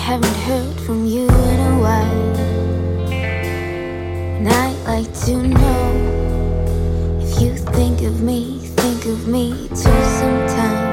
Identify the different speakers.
Speaker 1: haven't heard from you in a while, and I'd like to know if you think of me too sometimes.